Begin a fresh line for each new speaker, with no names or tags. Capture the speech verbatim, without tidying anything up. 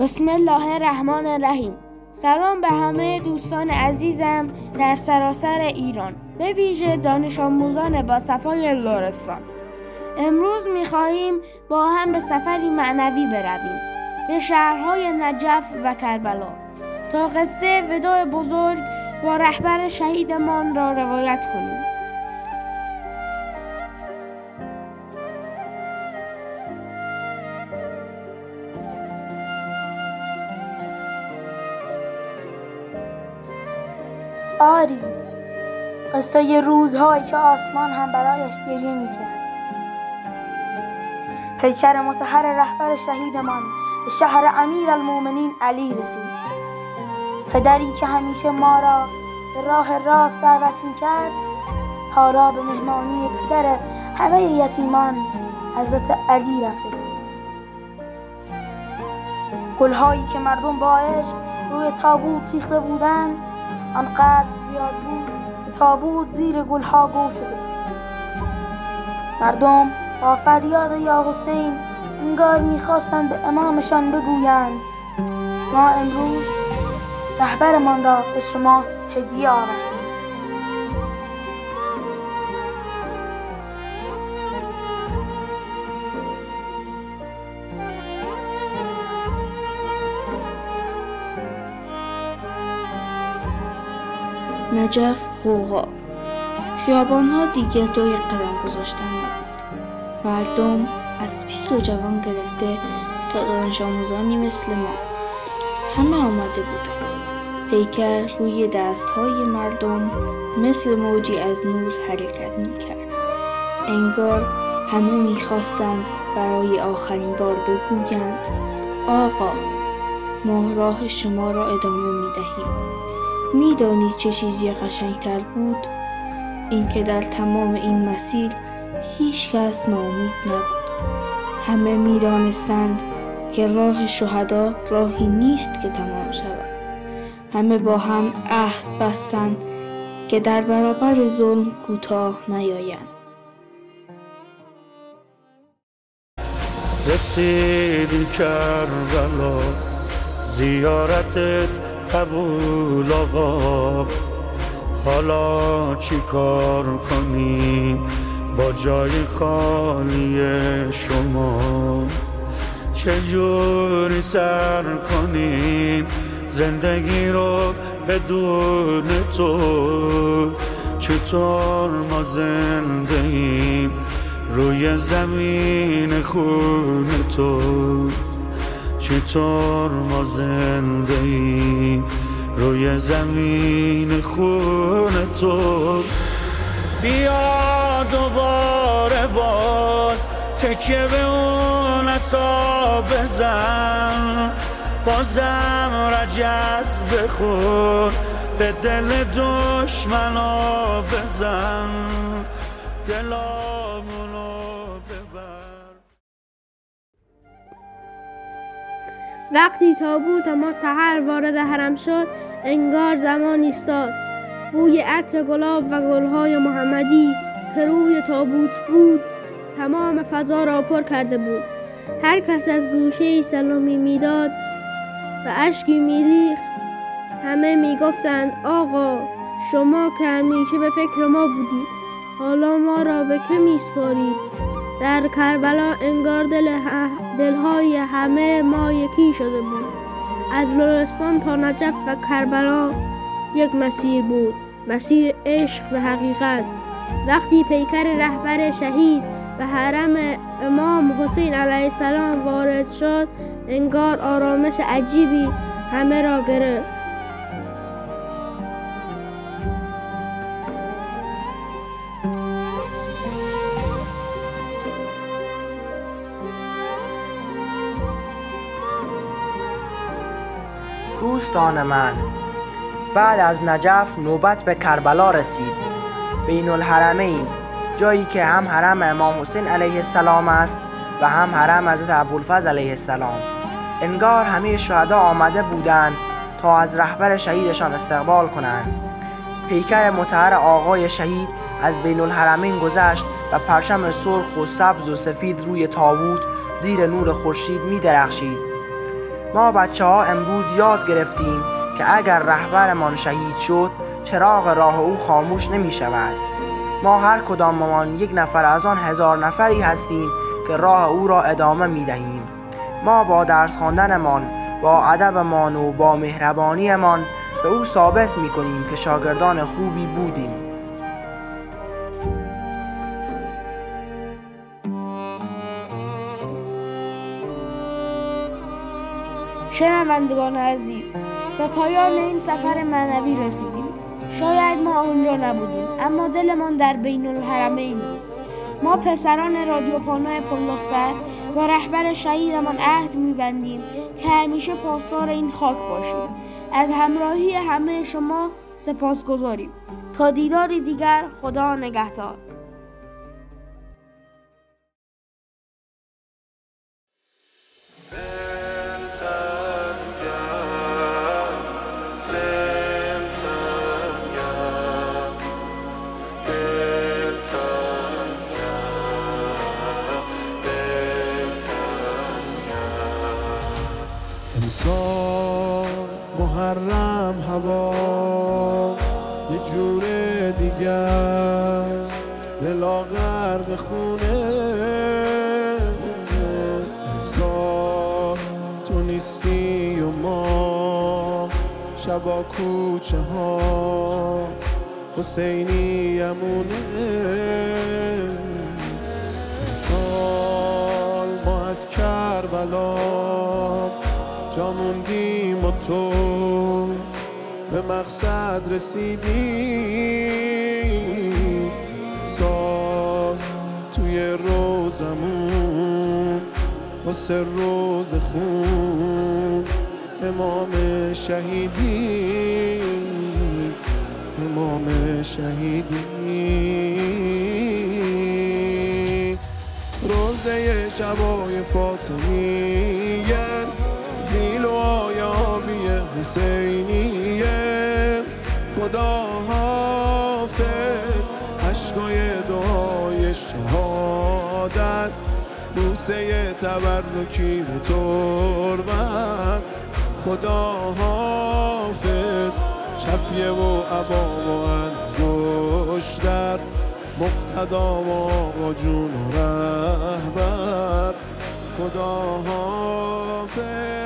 بسم الله الرحمن الرحیم. سلام به همه دوستان عزیزم در سراسر ایران، به ویژه دانش آموزان با صفای لرستان. امروز می‌خواهیم با هم به سفری معنوی برویم به شهرهای نجف و کربلا تا قصه وداع بزرگ با رهبر شهیدمان را روایت کنیم.
آری، قصه ی روزهایی که آسمان هم برایش گریه می‌کرد. پیکر مطهر رهبر شهیدمان به شهر امیرالمومنین علی رسید. پدری که همیشه ما را به راه راست دعوت می‌کرد، حالا به مهمانی پدر همه یتیمان حضرت علی رفته بود. گل‌هایی که مردم با عشق روی تابوت ریخته بودند آنقدر زیاد بود که تابوت زیر گلها گم شده بود. مردم با فریاد یا حسین انگار میخواستند به امامشان بگویند ما امروز رهبرمان را به شما هدیه آوردیم.
نجف غوغا، خیابان‌ها دیگر جای قدم گذاشتن نبود. مردم از پیر و جوان گرفته تا دانش آموزانی مثل ما همه آمده بودند. پیکر روی دستهای مردم مثل موجی از نور حرکت می‌کرد. انگار همه می‌خواستند برای آخرین بار بگویند آقا، ما راه شما را ادامه می‌دهیم. می‌دانی چه چیزی قشنگتر بود؟ اینکه در تمام این مسیر هیچ کس ناامید نبود. همه می‌دانستند که راه شهدا راهی نیست که تمام شود. همه با هم عهد بستند که در برابر ظلم کوتاه نیایند.
رسیدی کربلا، زیارتت قبول آقا. حالا چی کار کنیم با جای خالی شما؟ چجوری سر کنیم زندگی رو بدون تو؟ چطور ما زنده ایم روی زمین خون تو؟ چطور ما زنده ایم روی زمین خون تو؟ بیا دوباره باز تکیه به اون عصا بزن، بازم رجز بخور به دل دشمنا بزن، دلامونو ببر.
وقتی تابوت مطهر وارد حرم شد انگار زمان ایستاد. بوی عطر گلاب و گلهای محمدی که روی تابوت بود تمام فضا را پر کرده بود. هر کس از گوشه‌ای سلامی میداد و اشکی میریخت. همه میگفتند آقا، شما که همیشه به فکر ما بودید، حالا ما را به که میسپارید؟ در کربلا انگار دل دلهای همه ما یکی شده بود. از لرستان تا نجف و کربلا یک مسیر بود، مسیر عشق و حقیقت. وقتی پیکر رهبر شهید به حرم امام حسین علیه السلام وارد شد انگار آرامش عجیبی همه را گرفت.
دوستان من، بعد از نجف نوبت به کربلا رسید، بین الحرمین، جایی که هم حرم امام حسین علیه السلام است و هم حرم حضرت ابوالفضل علیه السلام. انگار همه شهدا آمده بودند تا از رهبر شهیدشان استقبال کنند. پیکر مطهر آقای شهید از بین الحرمین گذشت و پرچم سرخ و سبز و سفید روی تابوت زیر نور خورشید می درخشید. ما بچه ها امروز یاد گرفتیم که اگر رهبرمان شهید شد چراغ راه او خاموش نمی شود. ما هر کداممان یک نفر از آن هزار نفری هستیم که راه او را ادامه می دهیم. ما با درس خواندنمان، با ادبمان و با مهربانیمان به او ثابت می کنیم که شاگردان خوبی بودیم.
شنوندگان عزیز، به پایان این سفر معنوی رسیدیم. شاید ما آنجا نبودیم، اما دلمان در بین الحرمین بود. ما پسران رادیو پانای پلدختر و رهبر شهیدمان عهد می‌بندیم که همیشه پاسدار این خاک باشیم. از همراهی همه شما سپاسگزاریم. تا دیداری دیگر، خدا نگهدار.
امسال محرم هوا یه جور دیگه است، دلا غرق خونه. امسال تو نیستی و ما شبا کوچه ها حسینی امونه. امسال ما از کربلا جا موندیم و تو به مقصد رسیدی. سال توی روزمون واسه روز خون امام شهیدی، امام شهیدی. روزه شبای فاطمیه، زیل و آیابی حسینیه. خدا حافظ، عشقای دعای شهادت، بوسه تبرکی به تربت. خدا حافظ، شفیه و عبا و انگشتر، مقتدا و آقا جون و رهبر. خدا حافظ.